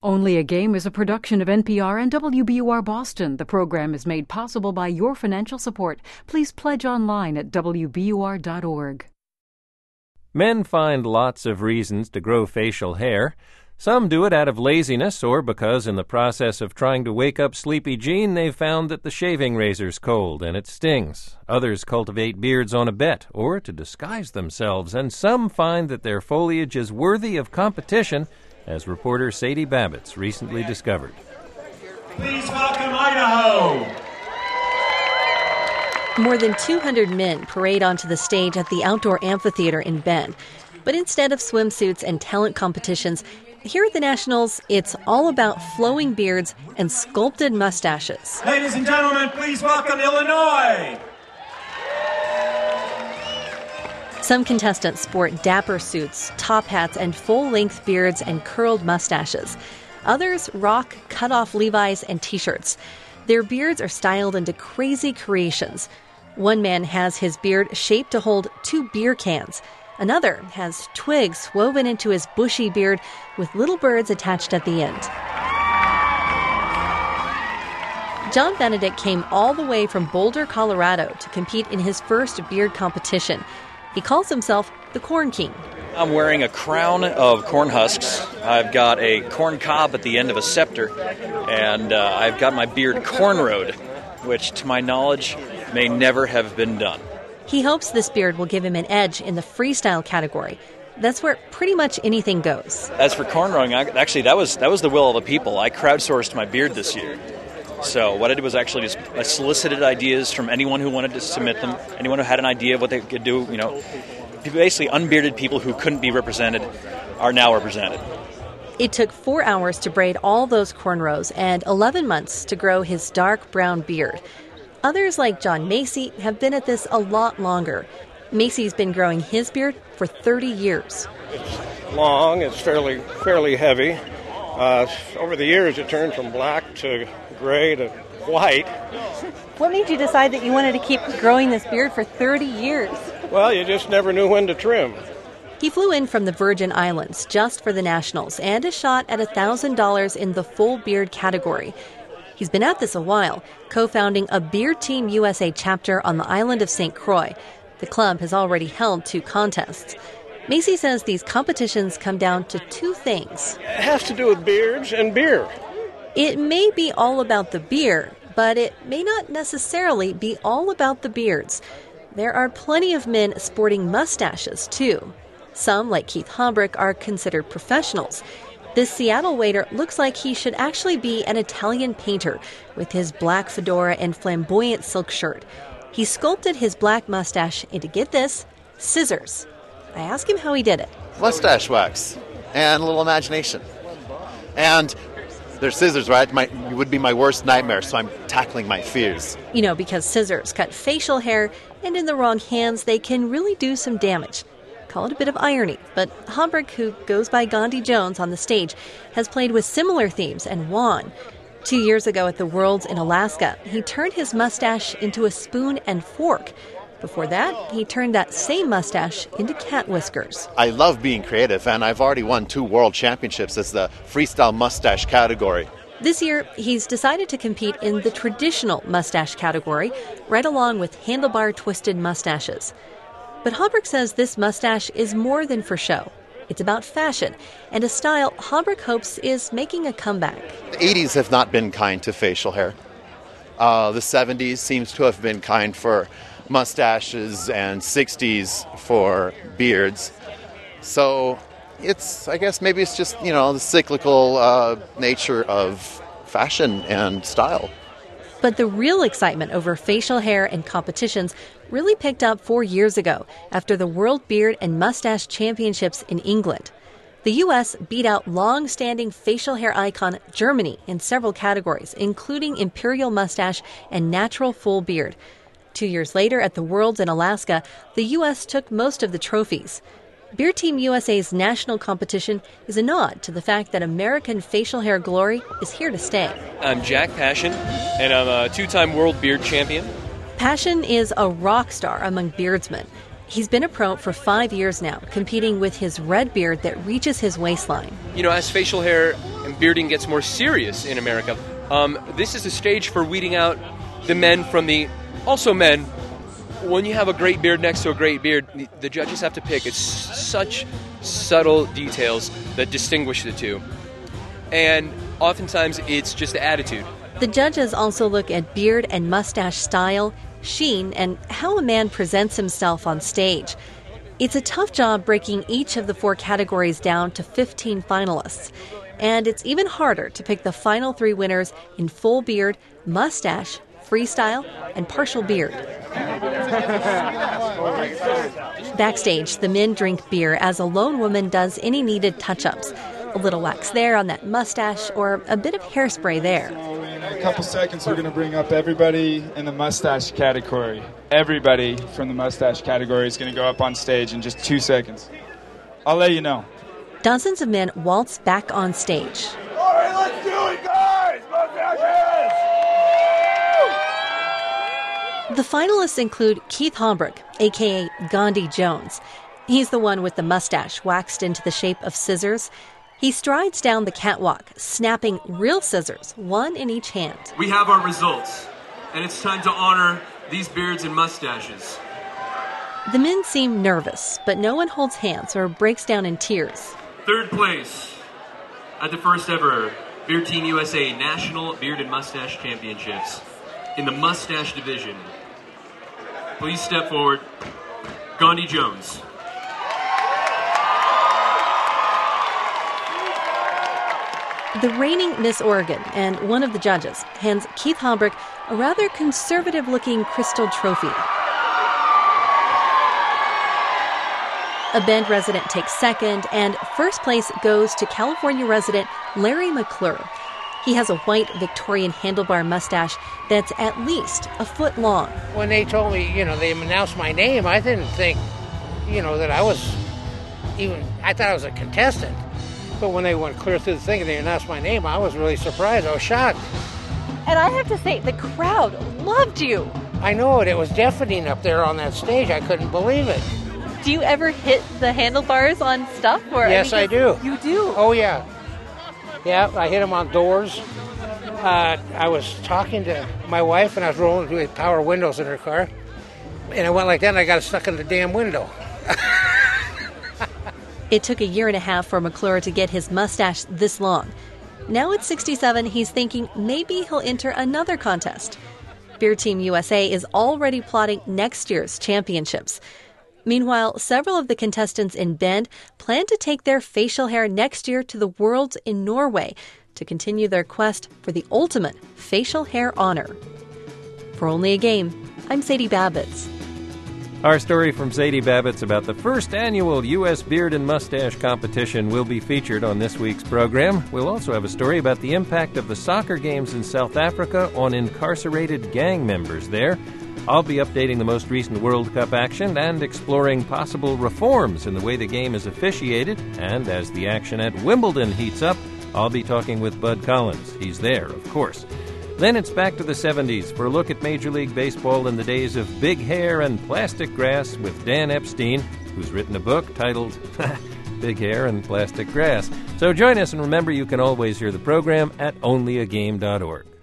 Only a Game is a production of NPR and WBUR Boston. The program is made possible by your financial support. Please pledge online at WBUR.org. Men find lots of reasons to grow facial hair. Some do it out of laziness or because in the process of trying to wake up Sleepy Jean, they've found that the shaving razor's cold and it stings. Others cultivate beards on a bet or to disguise themselves, and some find that their foliage is worthy of competition, as reporter Sadie Babbitts recently discovered. Please welcome Idaho! More than 200 men parade onto the stage at the outdoor amphitheater in Bend. But instead of swimsuits and talent competitions, here at the Nationals, it's all about flowing beards and sculpted mustaches. Ladies and gentlemen, please welcome Illinois! Some contestants sport dapper suits, top hats, and full-length beards and curled mustaches. Others rock cut-off Levi's and T-shirts. Their beards are styled into crazy creations. One man has his beard shaped to hold 2 beer cans. Another has twigs woven into his bushy beard with little birds attached at the end. John Benedict came all the way from Boulder, Colorado to compete in his first beard competition. He calls himself the Corn King. I'm wearing a crown of corn husks. I've got a corn cob at the end of a scepter, and I've got my beard cornrowed, which, to my knowledge, may never have been done. He hopes this beard will give him an edge in the freestyle category. That's where pretty much anything goes. As for cornrowing, actually, that was the will of the people. I crowdsourced my beard this year. So what I did was actually just I solicited ideas from anyone who wanted to submit them, anyone who had an idea of what they could do. You know, basically unbearded people who couldn't be represented are now represented. It took 4 hours to braid all those cornrows and 11 months to grow his dark brown beard. Others, like John Macy, have been at this a lot longer. Macy's been growing his beard for 30 years. It's long, it's fairly heavy. Over the years, it turned from black to gray to white. What made you decide that you wanted to keep growing this beard for 30 years? Well, you just never knew when to trim. He flew in from the Virgin Islands just for the Nationals and is shot at $1,000 in the full beard category. He's been at this a while, co-founding a Beard Team USA chapter on the island of St. Croix. The club has already held 2 contests. Macy says these competitions come down to 2 things. It has to do with beards and beer. It may be all about the beer, but it may not necessarily be all about the beards. There are plenty of men sporting mustaches, too. Some, like Keith Hambrick, are considered professionals. This Seattle waiter looks like he should actually be an Italian painter with his black fedora and flamboyant silk shirt. He sculpted his black mustache into, get this, scissors. I asked him how he did it. Mustache wax and a little imagination. And they're scissors, right? It would be my worst nightmare, so I'm tackling my fears. You know, because scissors cut facial hair, and in the wrong hands, they can really do some damage. Call it a bit of irony, but Hambrick, who goes by Gandhi Jones on the stage, has played with similar themes and won. 2 years ago at the Worlds in Alaska, he turned his mustache into a spoon and fork. Before that, he turned that same mustache into cat whiskers. I love being creative, and I've already won 2 world championships as the freestyle mustache category. This year, he's decided to compete in the traditional mustache category, right along with handlebar twisted mustaches. But Hambrick says this mustache is more than for show. It's about fashion and a style Hambrick hopes is making a comeback. The 80s have not been kind to facial hair. The 70s seems to have been kind for mustaches and 60s for beards. So I guess maybe it's just, the cyclical nature of fashion and style. But the real excitement over facial hair and competitions really picked up 4 years ago after the World Beard and Mustache Championships in England. The U.S. beat out long-standing facial hair icon Germany in several categories, including imperial mustache and natural full beard. 2 years later, at the Worlds in Alaska, the U.S. took most of the trophies. Beard Team USA's national competition is a nod to the fact that American facial hair glory is here to stay. I'm Jack Passion, and I'm a 2-time world beard champion. Passion is a rock star among beardsmen. He's been a pro for 5 years now, competing with his red beard that reaches his waistline. As facial hair bearding gets more serious in America. This is a stage for weeding out the men from the also men. When you have a great beard next to a great beard, the judges have to pick. It's such subtle details that distinguish the two. And oftentimes it's just the attitude. The judges also look at beard and mustache style, sheen, and how a man presents himself on stage. It's a tough job breaking each of the 4 categories down to 15 finalists. And it's even harder to pick the final 3 winners in full beard, mustache, freestyle, and partial beard. Backstage, the men drink beer as a lone woman does any needed touch-ups. A little wax there on that mustache or a bit of hairspray there. In a couple seconds, we're going to bring up everybody in the mustache category. Everybody from the mustache category is going to go up on stage in just 2 seconds. I'll let you know. Dozens of men waltz back on stage. All right, let's do it, guys! Mustaches! The finalists include Keith Hombrick, a.k.a. Gandhi Jones. He's the one with the mustache waxed into the shape of scissors. He strides down the catwalk, snapping real scissors, one in each hand. We have our results, and it's time to honor these beards and mustaches. The men seem nervous, but no one holds hands or breaks down in tears. 3rd place at the first ever Beard Team USA National Beard and Mustache Championships in the mustache division. Please step forward, Gandhi Jones. The reigning Miss Oregon and one of the judges hands Keith Hombrick a rather conservative-looking crystal trophy. A Bend resident takes second, and first place goes to California resident Larry McClure. He has a white Victorian handlebar mustache that's at least a foot long. When they told me, they announced my name, I didn't think, that I was I thought I was a contestant. But when they went clear through the thing and they announced my name, I was really surprised. I was shocked. And I have to say, the crowd loved you. I know it. It was deafening up there on that stage. I couldn't believe it. Do you ever hit the handlebars on stuff? Yes, I do. You do? Oh, yeah. Yeah, I hit them on doors. I was talking to my wife, and I was rolling through power windows in her car. And I went like that, and I got stuck in the damn window. It took 1.5 years for McClure to get his mustache this long. Now at 67, he's thinking maybe he'll enter another contest. Beard Team USA is already plotting next year's championships. Meanwhile, several of the contestants in Bend plan to take their facial hair next year to the Worlds in Norway to continue their quest for the ultimate facial hair honor. For Only a Game, I'm Sadie Babbitts. Our story from Sadie Babbitts about the first annual U.S. Beard and Mustache Competition will be featured on this week's program. We'll also have a story about the impact of the soccer games in South Africa on incarcerated gang members there. I'll be updating the most recent World Cup action and exploring possible reforms in the way the game is officiated. And as the action at Wimbledon heats up, I'll be talking with Bud Collins. He's there, of course. Then it's back to the 70s for a look at Major League Baseball in the days of big hair and plastic grass with Dan Epstein, who's written a book titled Big Hair and Plastic Grass. So join us, and remember you can always hear the program at onlyagame.org.